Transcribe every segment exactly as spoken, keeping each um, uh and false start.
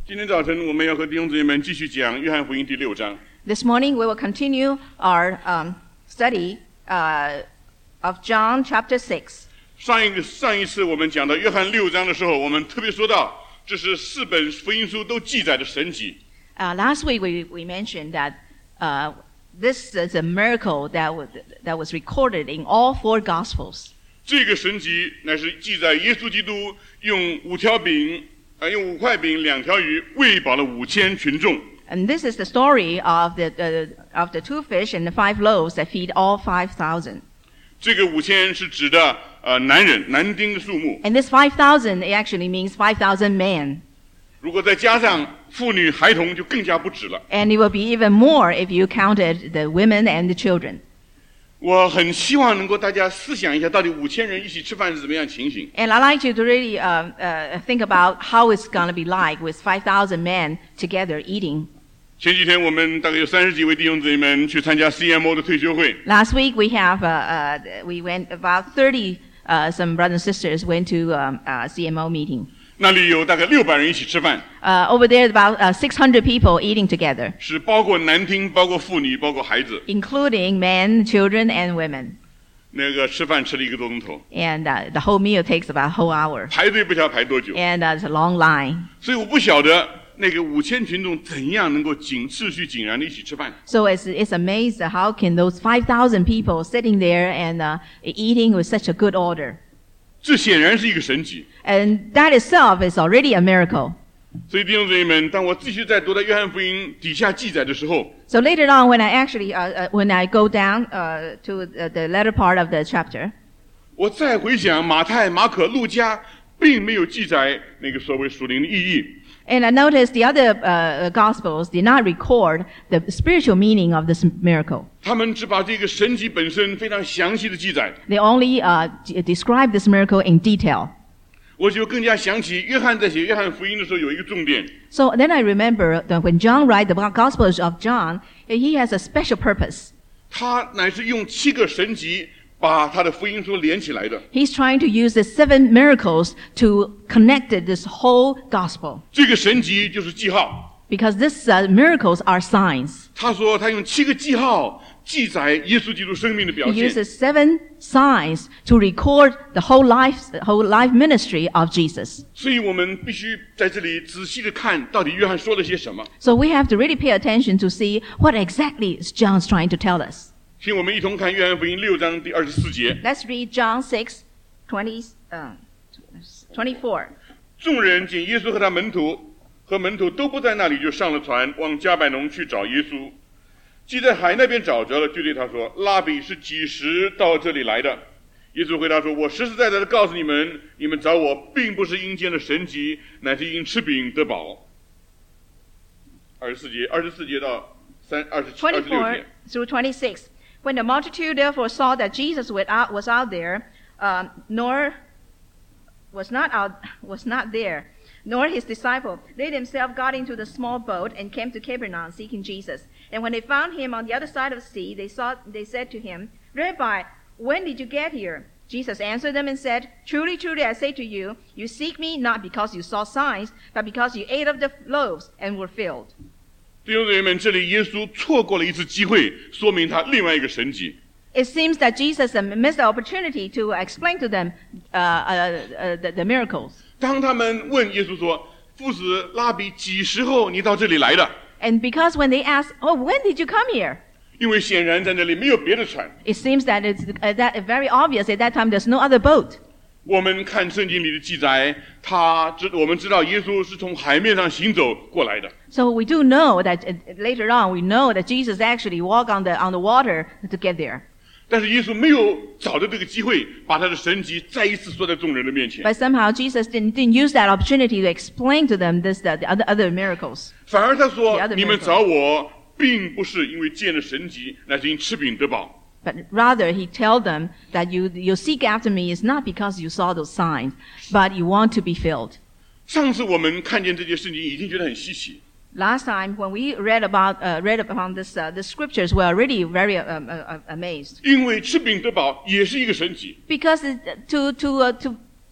今天早晨我们要和弟兄姊妹们继续讲约翰福音第六章。 This morning we will continue our um, study uh, of John chapter six. 上一个上一次我们讲到约翰六章的时候，我们特别说到，这是四本福音书都记载的神迹。 Uh, last week we, we mentioned that uh, this is a miracle that was, that was recorded in all four Gospels. 这个神迹乃是记载耶稣基督用五条饼。啊，用五块饼、两条鱼喂饱了五千群众。 And this is the story of the uh, of the two fish and the five loaves that feed all five thousand. 这个五千是指的呃男人、男丁的数目。 And this five thousand it actually means five thousand men. 如果再加上妇女、孩童，就更加不止了。 And it will be even more if you counted the women and the children. 我很希望能够大家思想一下，到底五千人一起吃饭是怎么样情形。 And I'd like you to really uh, uh, think about how it's going to be like with five thousand men together eating. 前几天我们大概有三十几位弟兄姊妹们去参加 C M O 的退休会。 Last week we have uh, uh, we went about thirty uh, some brothers and sisters went to um, uh, C M O meeting. 那里有大概六百人一起吃饭。 Uh, over there, about uh, six hundred people eating together. 是包括男丁、包括妇女、包括孩子。 Including men, children, and women. 那个吃饭吃了一个多钟头。 And uh, the whole meal takes about a whole hour. 排队不晓得排多久。 And uh, it's a long line. 所以我不晓得那个五千群众怎样能够井秩序井然的一起吃饭。 So it's it's amazed how can those five thousand people sitting there and uh, eating with such a good order. 这显然是一个神迹。 And that itself is already a miracle. 所以弟兄姊妹们，当我继续在读到约翰福音底下记载的时候 So later on, when I actually uh, uh, when I go down uh, to uh, the latter part of the chapter, 我再回想马太、马可、路加并没有记载那个所谓属灵的意义。 and I noticed the other uh, Gospels did not record the spiritual meaning of this miracle. 他们只把这个神迹本身非常详细的记载。 They only uh, d- describe this miracle in detail. 我就更加想起约翰在写约翰福音的时候有一个重点。 So then I remember that when John writes the Gospels of John, he has a special purpose. 他乃是用七个神迹把他的福音书连起来的。 He's trying to use the seven miracles to connect this whole gospel. 这个神迹就是记号。 Because these uh, miracles are signs. 他说他用七个记号记载耶稣基督生命的表 He 现。 uses seven signs to record the whole life, the whole life ministry of Jesus. 所以我们必须在这里仔细的看到底约翰说了些什么。 So we have to really pay attention to see what exactly is John's trying to tell us. 请我们一同看约翰福音六章第二十四节。 Let's read John six, twenty, uh, twenty-four. 众人见耶稣和他门徒和门徒都不在那里，就上了船，往迦百农去找耶稣。既在海那边找着了，就对他说：“拉比是几时到这里来的？”耶稣回答说：“我实实在在的告诉你们，你们找我，并不是因见了神迹，乃是因吃饼得饱。”二十四节，二十四节到三二十七、二十六 twenty-four 节。 through twenty-six. When the multitude therefore saw that Jesus was out, was out there, um, nor was not out, was not there, nor his disciple, they themselves got into the small boat and came to Capernaum seeking Jesus. And when they found him on the other side of the sea, they saw, they said to him, "Rabbi, when did you get here?" Jesus answered them and said, "Truly, truly, I say to you, you seek me not because you saw signs, but because you ate of the loaves and were filled." 弟兄姊妹们，这里耶稣错过了一次机会，说明他另外一个神迹。 It seems that Jesus missed the opportunity to explain to them uh, uh, uh, the, the miracles. 当他们问耶稣说：“夫子，拉比，几时候你到这里来的？” And because when they asked, "Oh, when did you come here?" 因为显然在那里没有别的船。 It seems that it's uh, that very obvious at that time there's no other boat. 我们看圣经里的记载，他知我们知道耶稣是从海面上行走过来的。 So we do know that uh, later on we know that Jesus actually walked on the on the water to get there. 但是耶稣没有找到这个机会，把他的神迹再一次说在众人的面前。 But somehow Jesus didn't, didn't use that opportunity to explain to them this the, the other other miracles. 反而他说 The：“ other 你们 miracles. 找我，并不是因为见了神迹，乃是因吃饼得饱。” But rather, he told them that you, you seek after me is not because you saw those signs, but you want to be filled. 上次我们看见这件事情，已经觉得很稀奇。 Last time, when we read about uh, read upon this uh, the scriptures, we were already very um, uh, amazed 因为吃饼得饱也是一个神迹。 because it, to to uh, to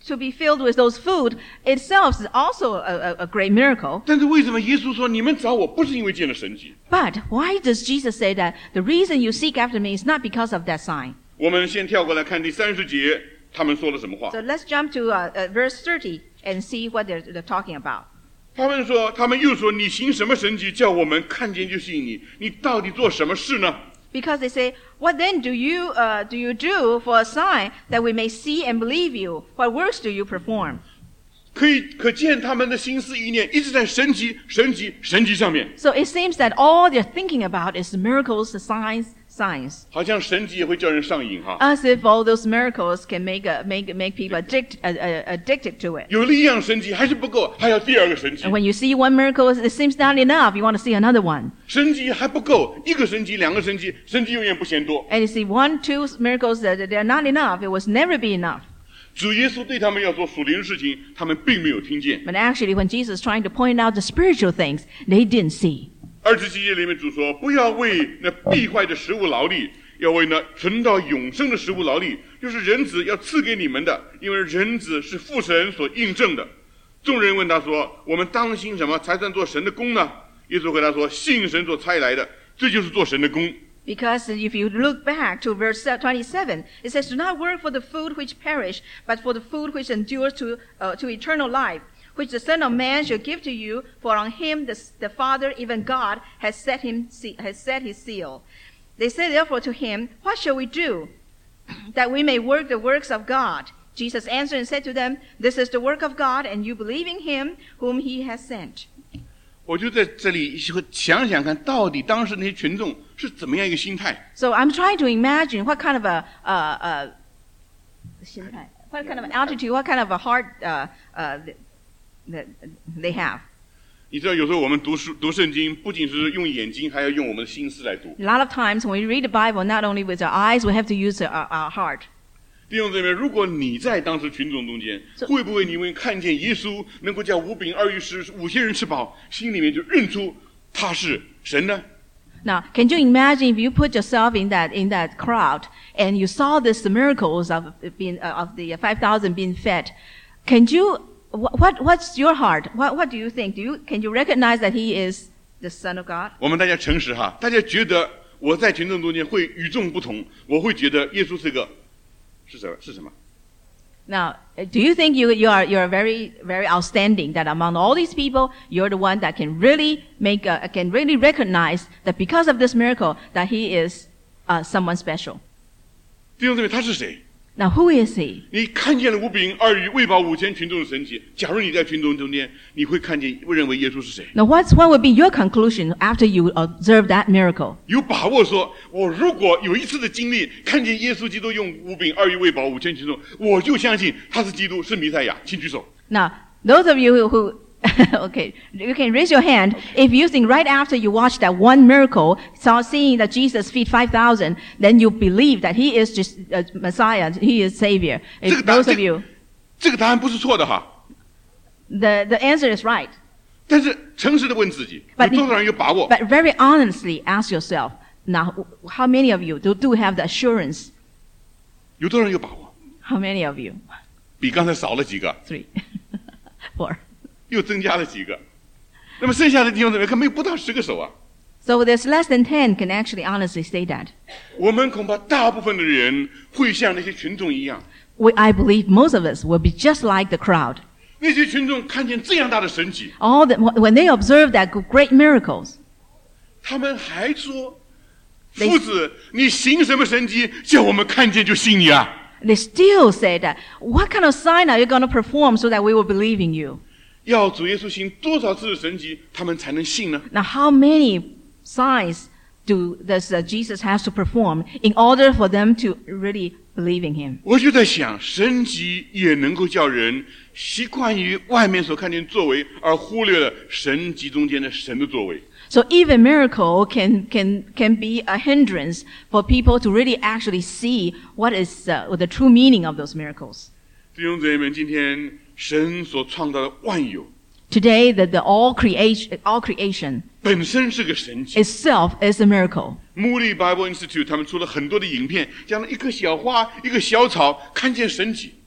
to be filled with those food itself is also a, a, a great miracle. 但是为什么耶稣说你们找我不是因为见了神迹？ But why does Jesus say that the reason you seek after me is not because of that sign? 我们先跳过来看第三十节，他们说了什么话？ So let's jump to uh, uh, verse thirty and see what they're, they're talking about. 他们说，他们又说你行什么神迹，叫我们看见就信你？你到底做什么事呢？ Because they say, what then do you, uh, do you do for a sign that we may see and believe you? What works do you perform? 可以可见他们的心思意念一直在神迹、神迹、神迹上面。 So it seems that all they're thinking about is the miracles, the signs, signs. 好像神迹也会叫人上瘾哈。 As if all those miracles can make, a, make, make people addict, uh, uh, addicted to it. 有了一样神迹还是不够，还要第二个神迹 And。when you see one miracle, it seems not enough. You want to see another one. 神迹还不够，一个神迹、两个神迹，神迹永远不嫌多。 And you see one, two miracles, that they're not enough. It was never be enough. 主耶稣对他们要做属灵的事情，他们并没有听见。 But actually, when Jesus is trying to point out the spiritual things, they didn't see. 二十七节里面主说，不要为那必坏的食物劳力，要为那存到永生的食物劳力，就是人子要赐给你们的，因为人子是父神所印证的。众人问他说，我们当行什么才算做神的工呢？耶稣回答说，信神所差来的，这就是做神的工。 Because if you look back to verse twenty-seven, it says, do not work for the food which perish, but for the food which endures to, uh, to eternal life, which the Son of Man shall give to you, for on him the, the Father, even God, has set, him, has set his seal. They said therefore to him, what shall we do, that we may work the works of God? Jesus answered and said to them, this is the work of God, and you believe in him whom he has sent. 我就在这里想想看，到底当时那些群众是怎么样一个心态？ So I'm trying to imagine what kind of a, uh, uh, 心态, what kind of an attitude, what kind of a heart uh, uh, that they have. 你知道，有时候我们读书读圣经，不仅是用眼睛，还要用我们的心思来读。 A lot of times when we read the Bible, not only with our eyes, we have to use our, our heart. 弟兄姊妹，如果你在当时群众中间， So- 会不会因为看见耶稣能够叫五饼二鱼食五千人吃饱，心里面就认出他是神呢？ Now, can you imagine if you put yourself in that in that crowd and you saw this miracles of being uh, of the five thousand being fed? Can you what, what what's your heart? What what do you think? Do you can you recognize that he is the Son of God? 我们大家诚实哈，大家觉得我在群众中间会与众不同，我会觉得耶稣是个是什么是什么？ Now, do you think you you are you are very very outstanding that among all these people you're the one that can really make a, can really recognize that because of this miracle that he is uh, someone special? 弟兄姊妹，他是谁？ Now, who is he? 你看见了五饼二鱼喂饱五千群众的神迹。假如你在群众中间，你会看见会认为耶稣是谁？ Now, what's what would be your conclusion after you observe that miracle? 有把握说，我如果有一次的经历，看见耶稣基督用五饼二鱼喂饱五千群众，我就相信他是基督，是弥赛亚。请举手。 Now, those of you who, who okay, you can raise your hand if you think right after you watched that one miracle, saw seeing that Jesus feed five thousand, then you believe that he is just uh, Messiah, he is Savior. 这 If 个答 those 这 of you, 这个答案不是错的哈， the, the answer is right. 但是诚实的问自己，有 But the- 多少人有把握？ But very honestly ask yourself, now, how many of you do, do have the assurance? 有多少人有把握？ How many of you? 比刚才少了几个， Three. Four. 又增加了几个。那么剩下的弟兄姊妹，可没有不到十个手啊。 So there's less than ten can actually honestly say that. 我们恐怕大部分的人会像那些群众一样， We, I believe most of us will be just like the crowd. 那些群众看见这样大的神迹， All that, when they observe that great miracles, 他们还说：“ They- 夫子，你行什么神迹，叫我们看见就信你啊？” they still say that, what kind of sign are you going to perform so that we will believe in you? 要主耶稣行多少次的神迹，他们才能信呢？ Now, how many signs do does uh, Jesus has to perform in order for them to really believe in him? 我就在想，神迹也能够叫人习惯于外面所看见作为，而忽略了神迹中间的神的作为。 So even miracle can, can, can be a hindrance for people to really actually see what is uh, the true meaning of those miracles. 弟兄姊妹们，今天神所创造的万有 Today, the, the all creation, all creation 本身是个神迹。 itself is a miracle. Moody Bible Institute 他们出了很多的影片，讲了一棵小花、一个小草看见神迹。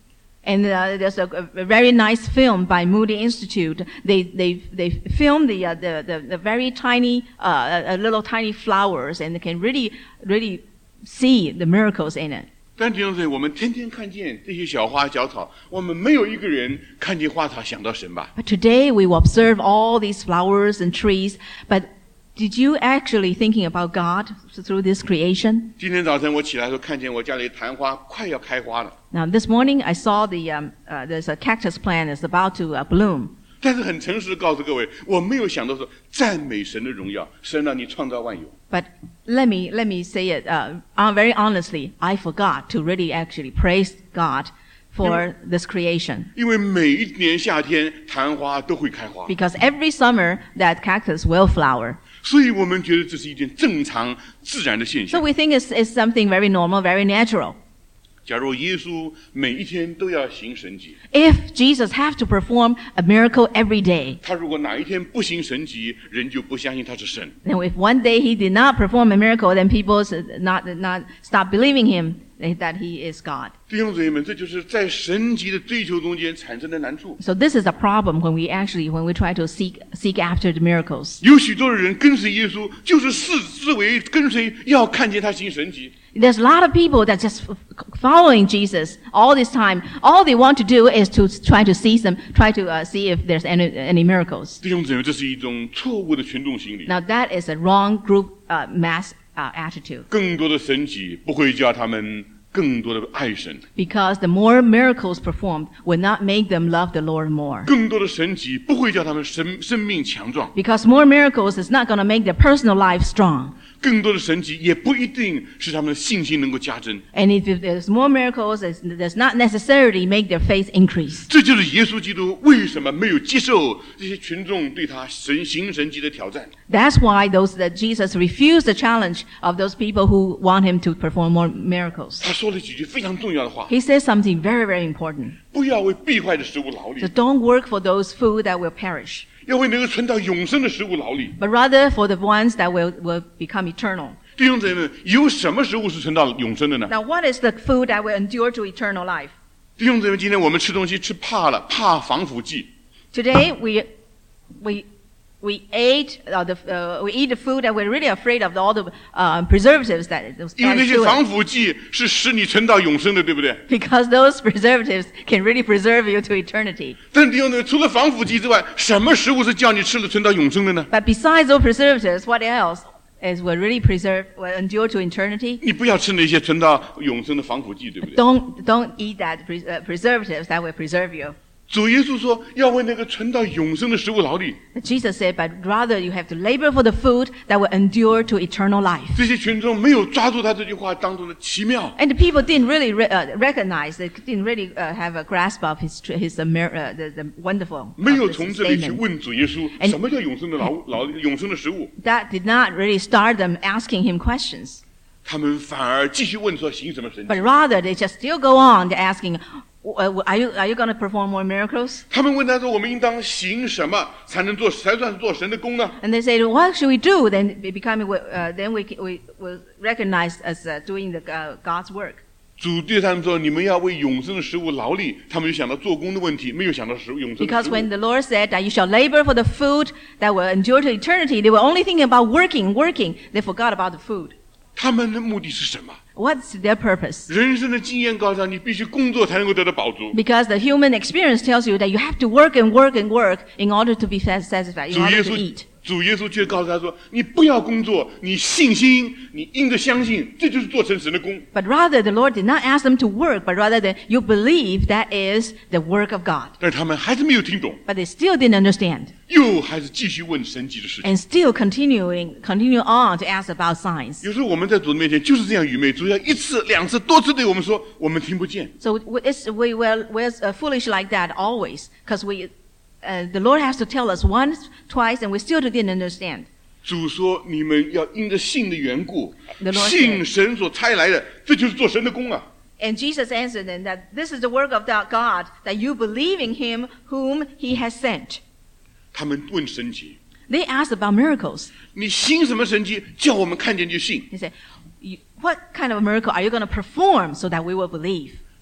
And uh, there's a, a very nice film by Moody Institute. They they they filmed the uh, the, the the very tiny uh, uh, little tiny flowers, and they can really really see the miracles in it. 但弟兄姊妹，我们天天看见这些小花小草，我们没有一个人看见花草想到神吧？ But today we will observe all these flowers and trees, but did you actually thinking about God through this creation? 今天早晨我起来的时候，看见我家里昙花快要开花了。 Now this morning I saw the um, uh, there's a cactus plant is about to uh, bloom. 但是很诚实的告诉各位，我没有想到说赞美神的荣耀，神让你创造万有。 But let me let me say it uh, uh, very honestly. I forgot to really actually praise God for this creation. 因为每一年夏天昙花都会开花， Because every summer that cactus will flower. 所以我们觉得这是一件正常自然的现 So 象。 we think it's, it's something very normal, very natural. 假如耶稣每一天都要行神迹， If Jesus have to perform a miracle every day, 他如果哪一天不行神迹，人就不相信他是神。 then if one day he did not perform a miracle, then people should not not stop believing him that he is God. 弟兄姊妹们，这就是在神迹的追求中间产生的难处。 So this is a problem when we actually when we try to seek seek after the miracles. 有许多的人跟随耶稣，就是视视为跟随，要看见他行神迹。 There's a lot of people that just following Jesus all this time. All they want to do is to try to see some, try to uh, see if there's any any miracles. 弟兄姊妹，这是一种错误的群众心理。 Now that is a wrong group uh, mass uh, attitude. 更多的神迹不会叫他们更多的爱神， Because the more miracles performed will not make them love the Lord more. 更多的神迹不会叫他们生生命强壮， Because more miracles is not going to make their personal life strong. 更多的神迹也不一定使他们的信心能够加增。 And if, if there's more miracles, it does not necessarily make their faith increase. 这就是耶稣基督为什么没有接受这些群众对他神行神迹的挑战。 That's why those that Jesus refused the challenge of those people who want him to perform more miracles. 他说了几句非常重要的话： He says something very, very important. 不要为必坏的食物劳力 So，don't work for those food that will perish, 要为能够存到永生的食物劳力。 but rather for the ones that will, will become eternal. 弟兄姊妹们，有什么食物是存到永生的呢？ Now, what is the food that will endure to eternal life? 弟兄姊妹，今天我们吃东西吃怕了，怕防腐剂。 Today, we, we, we ate uh, the uh, we eat the food that we're really afraid of all the uh, preservatives that those 因为那 adds 些 to 防 it. 腐剂是使你存到永生的，对不对？ Because those preservatives can really preserve you to eternity. 但弟兄姊妹，除了防腐剂之外，什么食物是叫你吃了存到永生的呢？ But besides those preservatives, what else is will really preserve, will endure to eternity? 你不要吃那些存到永生的防腐剂，对不对？ Don't don't eat that pre- uh, preservatives that will preserve you. 主耶稣说要为那个存到永生的食物劳力。 Jesus said, but rather you have to labor for the food that will endure to eternal life. 这些群众没有抓住他这句话当中的奇妙， And the people didn't really re- uh, recognize, they didn't really uh, have a grasp of his tr- his uh, mir- uh, the, the wonderful 没 of 有 this 从这里去 statement. 问主耶稣 And- 什么叫永生的劳劳力永生的食物， That did not really start them asking him questions, 他们反而继续问说行什么神迹 but。rather they just still go on to asking, "Uh, are you are you going to perform more miracles? 他们问他说：“我们应当行什么才能做才算是做神的工呢 And they say, what should we do? Then it become, uh, then we we will recognize as uh, doing the uh, God's work. ？” 主对他们说：“你们要为永生的食物劳力。”他们就想到做工的问题，没有想到食永生的 Because 食 when 物。 the Lord said that you shall labor for the food that will endure to eternity, they were only thinking about working, working. They forgot about the food. 他们的目的是什么？ What's their purpose? 人生的经验告诉他，你必须工作才能够得到饱足。 Because the human experience tells you that you have to work and work and work in order to be sat- satisfied, in 主耶 order to 稣 eat. 主耶稣却告诉他说：“你不要工作，你信心，你因着相信，这就是做成神的工。 But rather, the Lord did not ask them to work, but rather that you believe that is the work of God. ” 但是他们还是没有听懂， But they still didn't understand. 又还是继续问神迹的事情。 And still continuing, continue on to ask about signs. 有时候我们在主的面前就是这样愚昧，主要一次、两次、多次对我们说，我们听不见。 So we- it's, we were we're uh, foolish like that always, because we, uh, the Lord has to tell us once, twice, and we still didn't understand. 主说：“你们要因着信的缘故 The，Lord 信神所差来的，这就是做神的工啊。” And Jesus answered them that this is the work of the God, that you believe in Him whom He has sent. 他们问神迹， They asked about miracles. 你行什么神迹，叫我们看见就信。 He said, "You- what kind of a miracle are you going to perform so that we will believe?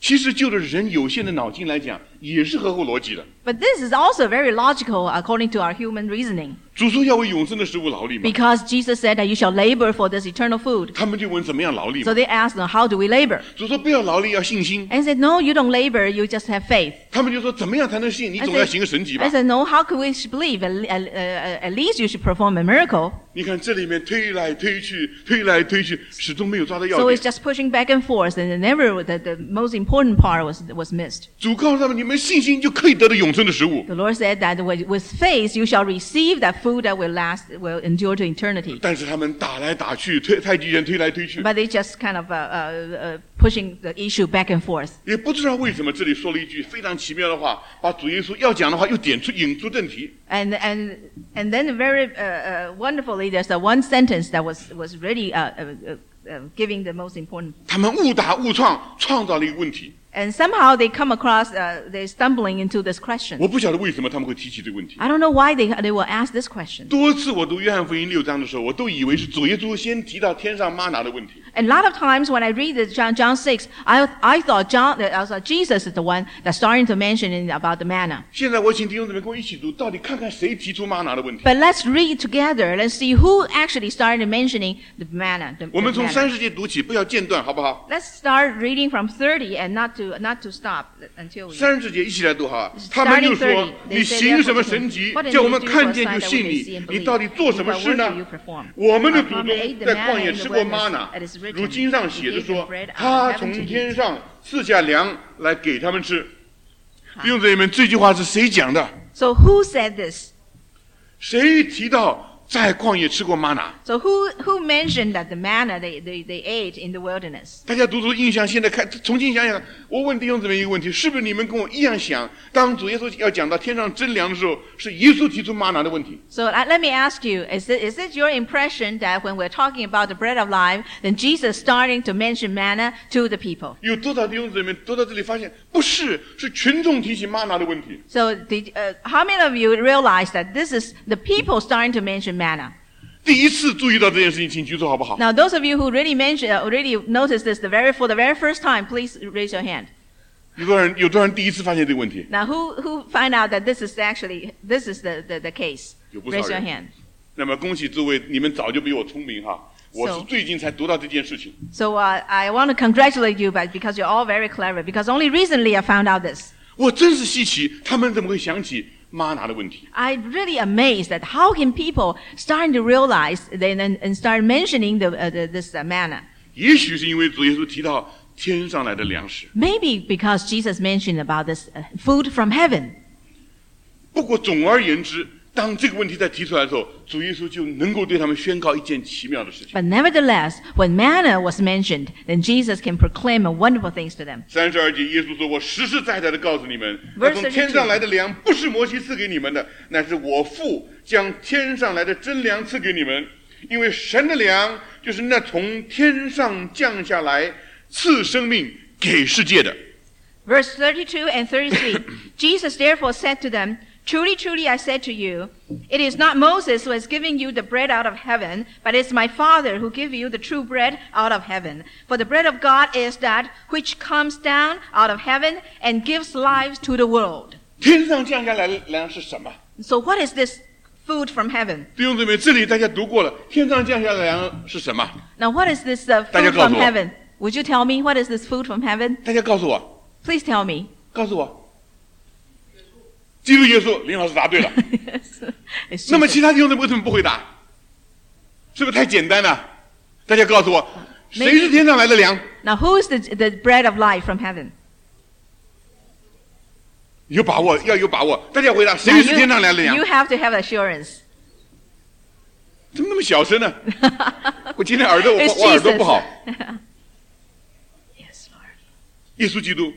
其实就着人有限的脑筋来讲，也是合乎逻辑的。 But this is also very logical according to our human reasoning. 主说要为永生的食物劳力嘛， Because Jesus said that you shall labor for this eternal food. 他们就问怎么样劳力 So 嘛。 they asked, how do we labor? 主说不要劳力，要信心。 And he said, no, you don't labor, you just have faith. 他们就说怎么样才能信？你 I 总要 said, 行个神迹吧 I？said, no, how can we believe? At, at, at, at least you should perform a miracle. 你看这里面推来推去，推来推去，始终没有抓到要 So 点 it's。just pushing back and forth, and never the, the most important part was, was missed. 主告诉他们，你们信心就可以得到永生的食物。 The Lord said that with, with faith you shall receive that food that will last, will endure to eternity. 但是他们打来打去，推太极拳推来推去， But they just kind of uh, uh, uh, pushing the issue back and forth. 也不知道为什么这里说了一句非常奇妙的话，把主耶稣要讲的话又点出引出正题。 And and and then very uh, uh, wonderfully, there's a one sentence that was was really uh, uh, uh, uh, giving the most important. 他们误打误撞，创造了一个问题。 And somehow they come across, uh, they're stumbling into this 我 question. 不晓得为什么他们会提起这个问题。 I don't know why they they will ask this question. 多次我读约翰福音六章的时候，我都以为是主耶稣先提到天上玛拿的问题。 And a lot of times when I read the John John six, I I thought John, I thought Jesus is the one that's starting to mention in, about the manna. 现在我请弟兄姊妹跟我一起读，到底看看谁提出玛拿的问题。 But let's read together. Let's see who actually started mentioning the manna. The, 我 the 们从 manna. 三十节读起，不要间断，好不好？ Let's start reading from thirty and not to not to stop until we. 三十节一起来读哈。他们又说：“你行什么神迹，叫我们看见就信你？你到底做什么事呢？我们的祖宗在旷野吃过玛拿，如经上写着说，他从天上赐下粮来给他们吃。”弟兄姊妹们，这句话是谁讲的？ So who said this? 谁提到在旷野吃过玛拿？ So who who mentioned that the manna they, they, they ate in the wilderness? 大家读读印象，现在看重新想想。我问弟兄姊妹一个问题：是不是你们跟我一样想？当主耶稣要讲到天上真粮的时候，是耶稣提出玛拿的问题？ So uh, let me ask you: Is it is it your impression that when we're talking about the bread of life, then Jesus starting to mention manna to the people? 有多少弟兄姊妹读到这里发现不是，是群众提起玛拿的问题？ So did, uh, how many of you realize that this is the people starting to mention manna? 第一次注意到这件事情，请举手好不好？ Now, those of you who really mention, uh, really noticed this the very for the very first time, please raise your hand. 有多少人有多少人第一次发现这个问题？ Now, who who find out that this is actually this is the the, the case? 有不少 Raise 人。 your hand. 那么恭喜诸位，你们早就比我聪明哈！我是 So- 最近才读到这件事情。 So uh, I want to congratulate you, but because you're all very clever. Because only recently I found out this. 我真是稀奇，他们怎么会想起玛拿的问题？ I'm really amazed at how can people starting to realize then and, and start mentioning the, uh, the this uh, manna. 也许是因为主耶稣提到天上来的粮食。 Maybe because Jesus mentioned about this uh, food from heaven. 不过总而言之，当这个问题再提出来的时候，主耶稣就能够对他们宣告一件奇妙的事情。 But nevertheless, when manna was mentioned, then Jesus can proclaim a wonderful things to them. 三十二节，耶稣说：“我实实在在的告诉你们，那 Verse 从天上来的粮不是摩西赐给你们的，乃是我父将天上来的真粮赐给你们。因为神的粮就是那从天上降下来赐生命给世界的。” Verse thirty-two and thirty-three. Jesus therefore said to them, Truly, truly, I said to you, it is not Moses who has given you the bread out of heaven, but it's my Father who gives you the true bread out of heaven. For the bread of God is that which comes down out of heaven and gives life to the world. 天上降下来的粮是什么？ So what is this food from heaven? 弟兄姊妹，这里大家读过了，天上降下来的粮是什么？ Now what is this uh, 大家 food 告诉 from 我。 heaven? Would you tell me what is this food from heaven? 大家告诉我， Please tell me. 告诉我。基督耶稣，林老师答对了。 It's 那么 Jesus. 其他弟兄姊妹为什么不回答？是不是太简单了？大家告诉我，谁是天上来的粮？ Now who is the, the bread of life from heaven? 有把握，要有把握。大家回答，谁 Now 是天上来的 you, 粮 you？ have to have assurance. 怎么那么小声呢？我今天耳朵我 It's 我耳朵 Jesus. 不好。 Yes, Lord. 耶稣基督。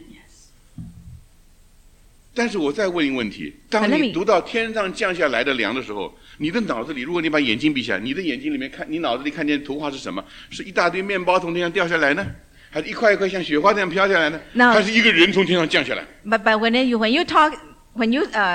但是我再问一个问题：当 But let 你 me- 读到天上降下来的粮的时候，你的脑子里，如果你把眼睛闭起来，你的眼睛里面看，你脑子里看见图画是什么？是一大堆面包从天上掉下来呢，还是一块一块像雪花这样飘下来呢？ No. 还是一个人从天上降下来？ But but when you when you talk when you uh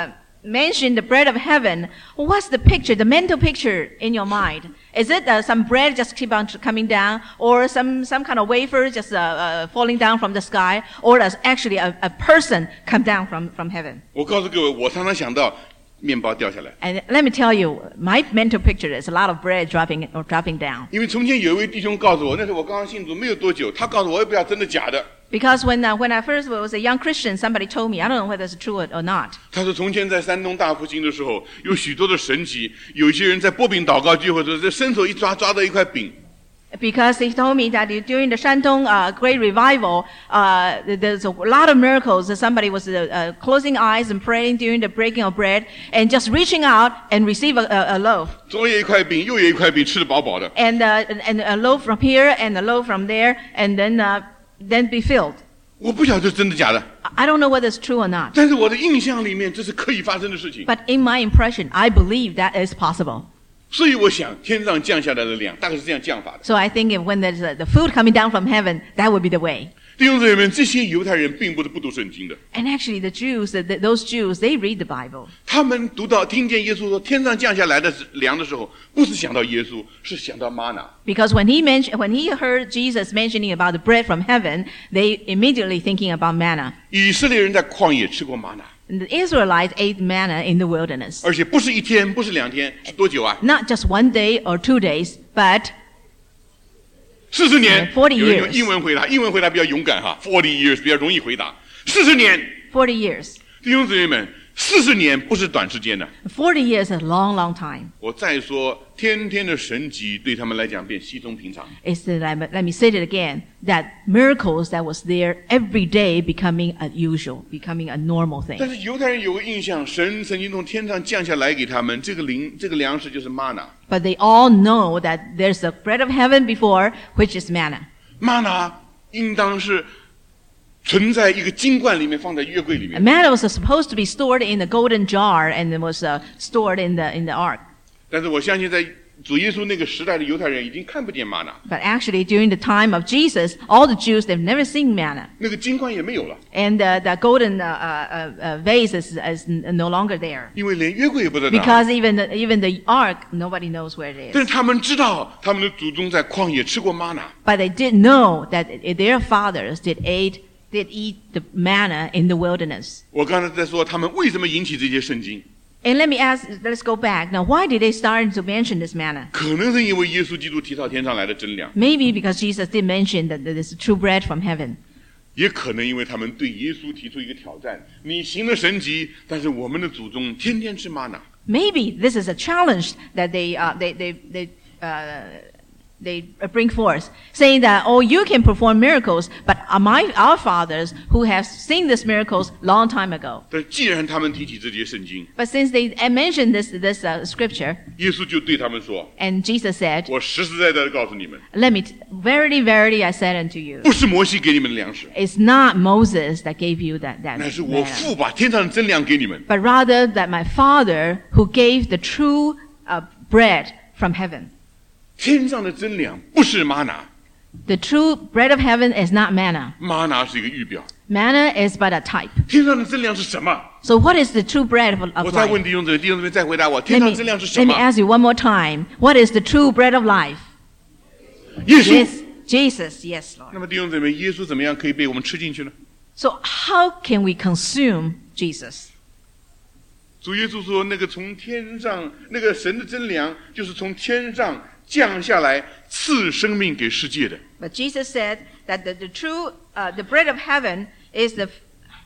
mention the bread of heaven, what's the picture, the mental picture in your mind? Is it uh, some bread just keep on coming down, or some, some kind of wafer just uh, uh, falling down from the sky, or does actually a, a person come down from, from heaven? 我告诉各位，我常常想到面包掉下来。 And let me tell you, my mental picture is a lot of bread dropping or dropping down. 因为从前有一位弟兄告诉我，那时候我刚刚信主没有多久，他告诉我，我也不知道真的假的。 Because when uh, when I first was a young Christian, somebody told me, I don't know whether it's true or, or not. 他说从前在山东大复兴的时候，有许多的神奇，有一些人在波饼祷告聚会的时候，伸手一抓，抓到一块饼。 Because he told me that during the Shandong uh, Great Revival, uh, there's a lot of miracles. Somebody was uh, uh, closing eyes and praying during the breaking of bread, and just reaching out and receive a, a, a loaf. 左有一块饼，右有一块饼，吃得饱饱的。 And uh, and a loaf from here and a loaf from there, and then uh, then be filled. 我不晓得真的假的， I don't know whether it's true or not. 但是我的印象里面这是可以发生的事情。 But in my impression, I believe that is possible. 所以我想，天上降下来的粮大概是这样降法的。 So I think if when there's uh, the food coming down from heaven, that would be the way. 弟兄姊妹们，这些犹太人并不是不读圣经的， And actually, the Jews, the, the, those Jews, they read the Bible. 他们读到听见耶稣说天上降下来的粮的时候，不是想到耶稣，是想到玛拿。 Because when he mentioned, when he heard Jesus mentioning about the bread from heaven, they immediately thinking about manna. 以色列人在旷野吃过玛拿， And the Israelites ate manna in the wilderness. 而且不是一天，不是两天，是多久啊？ Not just one day or two days, but 四十年。 forty 有人用 years. 英文回答，英文回答比较勇敢哈 ，forty years 比较容易回答。四十年， forty years. 弟兄姊妹们，四十年不是短时间的。 forty years is a long, long time. 我再说，天天的神迹对他们来讲变稀松平常。 It's that, let me- let me say it again, that miracles that was there every day becoming a usual, becoming a normal 但 thing. 是犹太人有个印象，神曾经从天上降下来给他们，这个灵，这个粮食就是 mana。 But they all know that there's a bread of heaven before, which is manna. mana 应当是存在一个金罐里面，放在约柜里 And 面。 manna was supposed to be stored in a golden jar and it was uh, stored in the in the ark. 但是我相信，在主耶稣那个时代的犹太人已经看不见 mana， But actually, during the time of Jesus, all the Jews, they've never seen manna. 那个金罐也没有了， And uh, the golden uh, uh, uh, vase is, is no longer there. 因为连约柜也不知道哪里。 Because even the, even the ark, nobody knows where it 但 is. 是他们知道，他们的祖宗在旷野吃过 mana。 But they did know that their fathers did eat, did eat the manna in the wilderness. 我刚才在说他们为什么引起这些圣经， And let me ask, let's go back. Now, why did they start to mention this manna? 可能是因为耶稣基督提到天上来的真粮， Maybe because Jesus did mention that there is true bread from heaven. 也可能因为他们对耶稣提出一个挑战：你行了神迹，但是我们的祖宗天天吃 mana。 Maybe this is a challenge that they uh, they they they uh, they bring forth, saying that oh, you can perform miracles, but my our fathers who have seen these miracles long time ago. 但既然他们提起这些圣经， But since they mentioned this this uh, scripture, 耶稣就对他们说 and Jesus said,：“ 我实实在在的告诉你们， Let me t- verily, verily, I said unto you, 不是摩西给你们的粮食， it's not Moses that gave you that that 乃是我 manna, 父把天上的真粮给你们。 but rather that my Father who gave the true uh, bread from heaven. 天上的真粮不是 mana，mana The true bread of heaven is not manna. 是一个预表。 Manna is but a type. 天上的真粮是什么？ So what is the true bread of, 我 of 再问 life? 弟兄姊妹，弟兄姊妹再回答我：天 Let 上 me, 的真粮是什 let me 么？ ask you one more time. What is the true bread of life? 耶稣。 Yes, Jesus. Yes, Lord. 那么弟兄姊妹，耶稣怎么样可以被我们吃进去呢？ So how can we consume Jesus? 主耶稣说，那个从天上那个神的真粮，就是从天上降下来赐生命给世界的。 But Jesus said that the, the true, uh, the bread of heaven is the,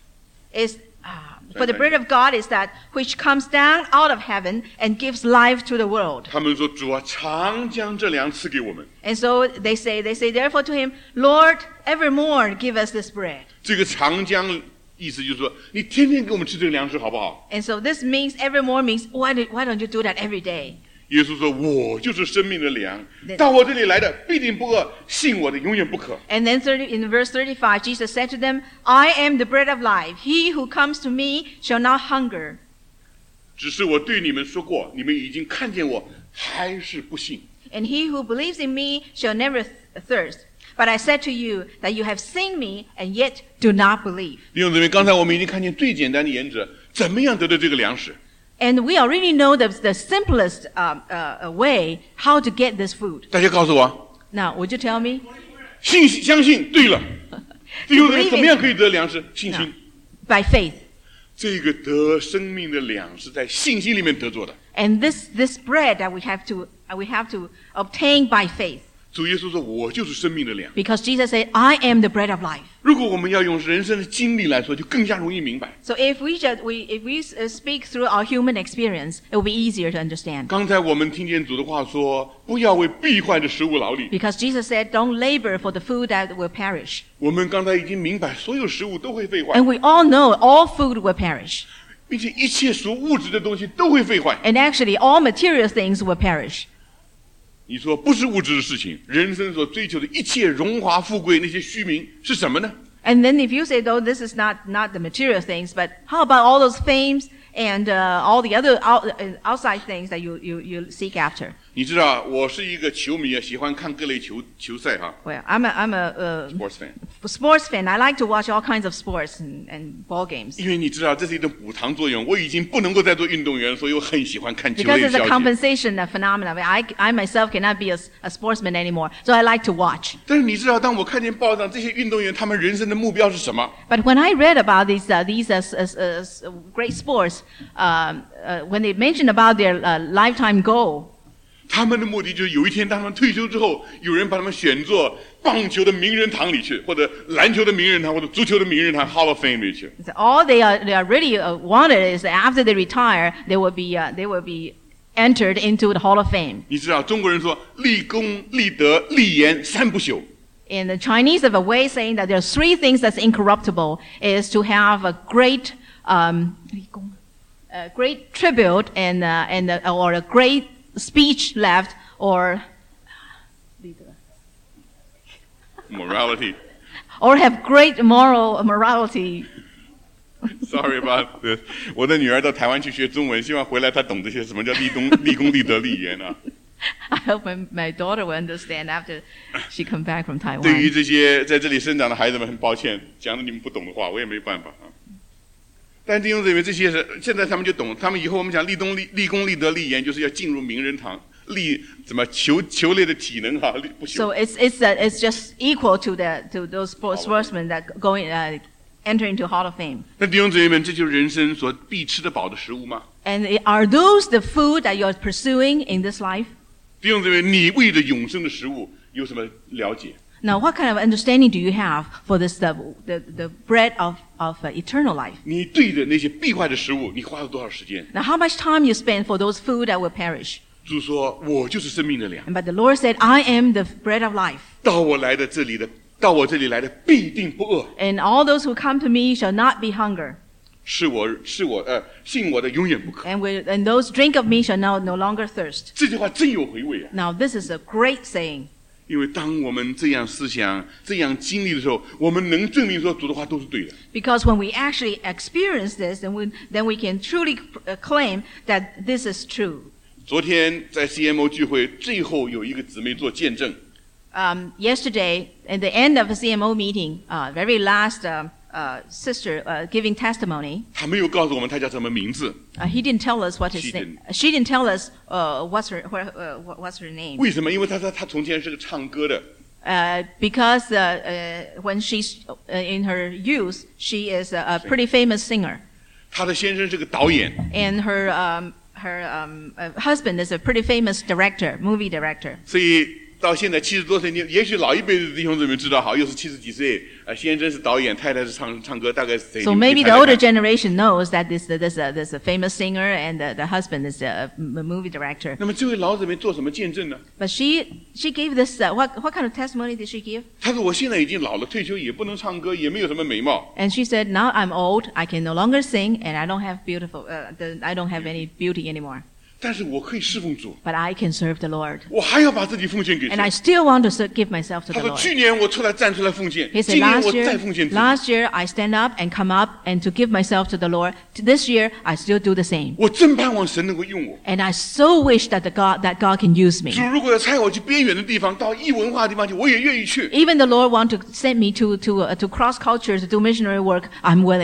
is, uh, for the bread of God is that which comes down out of heaven and gives life to the world. 他们说：“主啊，常将这粮赐给我们。 And so they say, they say therefore to him, Lord, evermore give us this bread. ” 这个常将意思就是说，你天天给我们吃这个粮食好不好？ And so this means evermore means why, did, why don't you do that every day? 耶稣说：“我就是生命的粮， Then- 到我这里来的必定不饿，信我的永远不渴。 And then thirty, in verse thirty-five, Jesus said to them, I am the bread of life. He who comes to me shall not hunger. 只是我对你们说过，你们已经看见我，还是不信。 And he who believes in me shall never th- thirst. But I said to you that you have seen me and yet do not believe. 弟兄姊妹，刚才我们已经看见最简单的原则，怎么样得到这个粮食？ And we already know the, the simplest uh, uh, way how to get this food. 大家告诉我， Now, would you tell me? 信心相信对了。弟兄姊妹，怎么样可以得粮食？信心。 By faith. 这个得生命的粮是在信心里面得着的。 And this, this bread that we have to, uh, we have to obtain by faith. 主耶稣说：“我就是生命的粮。” Because Jesus said, I am the bread of life. 如果我们要用人生的经历来说，就更加容易明白。 So if we just, we, if we uh, speak through our human experience, it will be easier to understand. 刚才我们听见主的话说：“不要为必坏的食物劳力。” Because Jesus said, don't labor for the food that will perish. 我们刚才已经明白，所有食物都会废坏， And we all know all food will perish. 并且一切属物质的东西都会废坏。 And actually, all material things will perish. 你说不是物质的事情，人生所追求的一切荣华富贵，那些虚名是什么呢？ And then if you say, though, this is not, not the material things, but how about all those fames and uh, all the other out, uh, outside things that you, you, you seek after? 你知道，我是一个球迷啊，喜欢看各类球球赛哈。 Well, I'm a, I'm a uh, Sports fan， sports fan. I like to watch all kinds of sports and, and ball games. 因为你知道这是一种补偿作用，我已经不能够再做运动员，所以我很喜欢看球 Because 类 it's a 消息。 compensation phenomenon. I, I myself cannot be a, a sportsman anymore, so I like to watch. 但是你知道，当我看见报上这些运动员，他们人生的目标是什么？ But when I read about these uh, these uh, uh, uh, great sports, um, uh, when they mentioned about their uh, lifetime goal, 他们的目的就是有一天，当他们退休之后，有人把他们选作棒球的名人堂里去，或者篮球的名人堂，或者足球的名人堂 Hall of Fame 里去。 so all they are they are really uh, wanted is that after they retire, they will be uh, they will be entered into the Hall of Fame. 你知道中国人说立功、立德、立言三不朽。 In the Chinese have a way saying that there are three things that's incorruptible is to have a great um, a great tribute and uh, and uh, or a great speech left or Morality. or have great moral morality. Sorry about this. 我的女儿到台湾去学中文，希望回来她懂这些什么叫立功、立功、立德、立言啊。 I hope my, my daughter will understand after she come back from 对于 Taiwan. 这些在这里生长的孩子们，很抱歉，讲了你们不懂的话，我也没办法啊。但弟兄姊妹，这些是现在他们就懂，他们以后我们讲立功、立立功、立德、立言，就是要进入名人堂，立怎么球球类的体能哈、啊，立不朽。 So it's it's uh, it's just equal to the to those sports sportsmen that go in, uh, enter into Hall of Fame. 那弟兄姊妹们，这就是人生所必吃得饱的食物吗？ And are those the food that you're pursuing in this life? 弟兄姊妹，你为着永生的食物有什么了解？ Now, what kind of understanding do you have for this the the, the bread of of uh, eternal life? 你对着那些必坏的食物，你花了多少时间？ Now, how much time you spend for those food that will perish? 主说：“我就是生命的粮， And but the Lord said, "I am the bread of life, 到我来的这里的，到我这里来的必定不饿， and all those who come to me shall not be hunger, 是我是我呃信我的永远不渴。” and will, and those drink of me shall no no longer thirst." 这句话真有回味啊！ Now, this is a great saying. 因为当我们这样思想、这样经历的时候，我们能证明说主的话都是对的。 Because when we actually experience this, then we, then we can truly uh, claim that this is true. 昨天在 C M O 聚会最后有一个姊妹做见证， Um, yesterday, at the end of the C M O meeting, uh, very last um, uh, sister uh, giving testimony, 她没有告诉我们她叫什么名字， uh, he didn't tell us what his She name. She didn't tell us uh, what's her where, uh, what- what's her name. 为什么？因为她说她从前是个唱歌的， Uh, because uh, uh, when she's uh, in her youth, she is a, a pretty famous singer, 她的先生是个导演， and her um, her um, uh, husband is a pretty famous director, movie director. 所以到现在七十多岁，你也许老一辈子的弟兄姊妹知道，好，又是七十几岁，啊，先生是导演，太太是唱唱歌，大概是谁？ So 你们 maybe 可以 the 猜猜 older 看 generation knows that this this uh, this a famous singer and the, the husband is a, m- movie director. 那么这位老姊妹做什么见证呢？ But she she gave this uh, what what kind of testimony did she give? 她说：“我现在已经老了，退休也不能唱歌，也没有什么美貌。 And she said, "Now I'm old. I can no longer sing, and I don't have beautiful. Uh, the, I don't have any beauty anymore. 但是我可以侍奉主， But I can serve the Lord, 我还要把自己奉献给 and I 神。 still want to ser- give myself to ” 她 the 说：“ Lord." 去年我出来站出来奉献， He 今 said, 年 "Last 我再 year, 奉献自己。 last year I stand up and come up and to give myself to the Lord. This year I still do the same. 我真盼望神能够用我。 And I so wish that the God that God can use me. 主如果要差我去边远的地方，到异文化的地方去，我也愿意去。 Even the Lord want to send me to to uh, to cross cultures to do missionary work. I'm willing.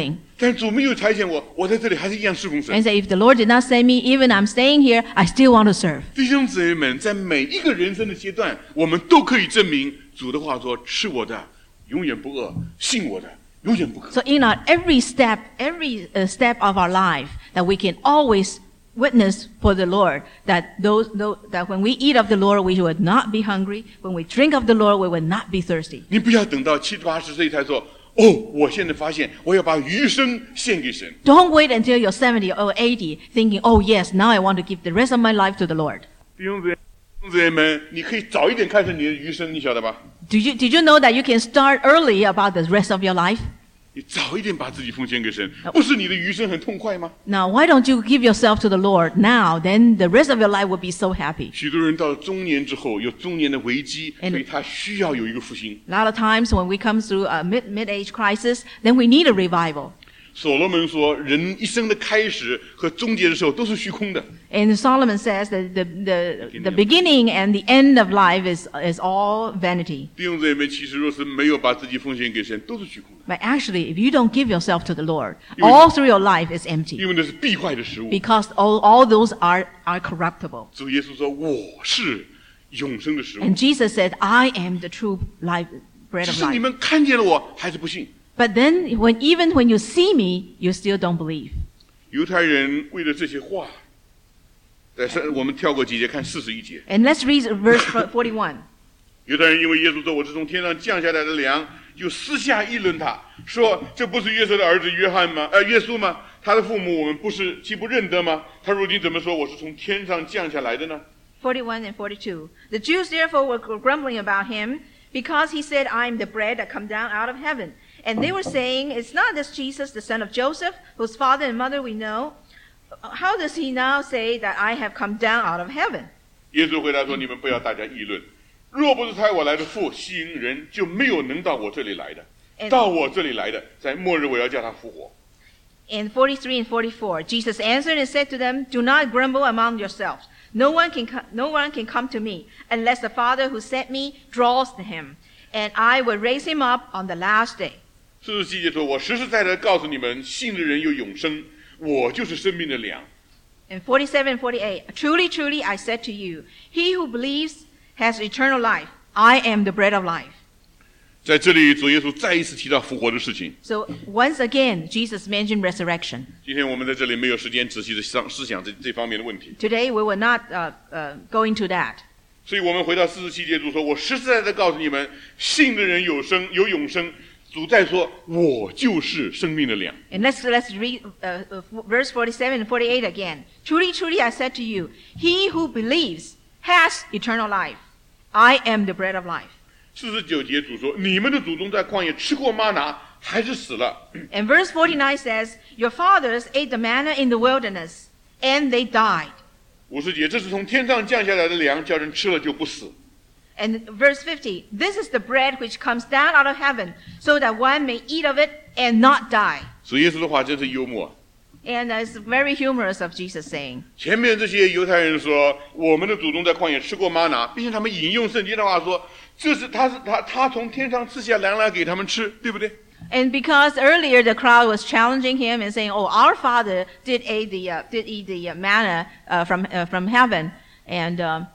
但是主没有差遣我，我在这里还是一样侍奉神。 And say, if the Lord did not send me, even I'm staying here, I still want to serve. 弟兄姊妹们，在每一个人生的阶段，我们都可以证明主的话说：“吃我的，永远不饿；信我的，永远不渴。” So in our every step, every uh, step of our life, that we can always witness for the Lord that those, those that when we eat of the Lord, we will not be hungry. When we drink of the Lord, we will not be thirsty. 你不要等到七八十岁才说：“哦，我现在发现我要把余生献给神。” Don't wait until you're seventy or eighty, thinking, "Oh yes, now I want to give the rest of my life to the Lord." 弟兄姊妹弟兄姊妹们，你可以早一点开始你的余生，你晓得吧？ Did you did you know that you can start early about the rest of your life? 你早一点把自己奉献给神，不是你的余生很痛快吗？ Now, why don't you give yourself to the Lord now? Then the rest of your life will be so happy. 许多人到了中年之后有中年的危机， And- 所以他需要有一个复兴。 A lot of times when we come through a mid mid age crisis, then we need a revival. 所罗门说，人一生的开始和终结的时候都是虚空的。 And Solomon says that the the the beginning and the end of life is is all vanity. 弟兄姊妹们，其实若是没有把自己奉献给神，都是虚空的， But actually, if you don't give yourself to the Lord, all through your life is empty 因为那是必坏的食物。 because all all those are are corruptible. 主耶稣说：“我是永生的食物。 And Jesus said, "I am the true life, bread 只 of 是你 life." 们看见了我，还是不信。” But then, when even when you see me, you still don't believe. 犹太人为了这些话，在上我们跳过几节，看四十一节。 And let's read verse forty-one. 犹太人因为耶稣说我是从天上降下来的粮，就私下议论他，说这不是约瑟的儿子约翰吗？呃，耶稣吗？他的父母我们不是岂不认得吗？他如今怎么说我是从天上降下来的呢？ forty-one and forty-two. The Jews therefore were grumbling about him because he said, "I am the bread that come down out of heaven." And they were saying, "It's not this Jesus, the son of Joseph, whose father and mother we know? How does he now say that I have come down out of heaven?" 耶稣回答说：“你们不要大家议论，若不是差我来的父吸引人，就没有能到我这里来的。 And- 到我这里来的，在末日我要叫他复活。” In forty-three and forty-four, Jesus answered and said to them, "Do not grumble among yourselves. No one can co- no one can come to me unless the Father who sent me draws him, and I will raise him up on the last day." 四十七节说：“我实实在在地告诉你们，信的人有永生，我就是生命的粮。” In forty-seven and forty-eight, "Truly, truly, I said to you, he who believes has eternal life. I am the bread of life." 在这里，主耶稣再一次提到复活的事情。 So once again, Jesus mentioned resurrection. 今天我们在这里没有时间仔细的想思想这这方面的问题， Today we will not uh, uh, go into that. 所以我们回到四十七节，主说：“我实实在在地告诉你们，信的人有生有永生。”主在说：“我就是生命的粮。” And let's let's read uh, uh, verse forty-seven and forty-eight again. "Truly, truly, I said to you, he who believes has eternal life. I am the bread of life." 四十九节主说：“你们的祖宗在旷野吃过吗哪，还是死了。 And verse forty-nine says, "Your fathers ate the manna in the wilderness, and they died." ” 五十节，这是从天上降下来的粮，叫人吃了就不死。 And verse fifty, "This is the bread which comes down out of heaven, so that one may eat of it and not die." 主耶稣的话真是幽默。 And uh, it's very humorous of Jesus saying. 前面这些犹太人说，我们的祖宗在旷野吃过吗哪，并且他们引用圣经的话说，这是他是他他从天上赐下粮来给他们吃，对不对？ And because earlier the crowd was challenging him and saying, "Oh, our father did eat the uh, did eat the uh, manna uh, from uh, from heaven," and um,